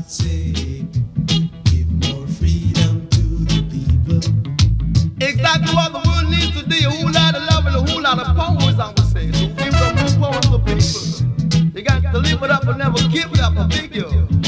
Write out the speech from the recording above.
say, give more freedom to the people. Exactly what the world needs today, a whole lot of love and a whole lot of powers, I would say. So give them more power to people. You got to live it up and never give it up, I beg you.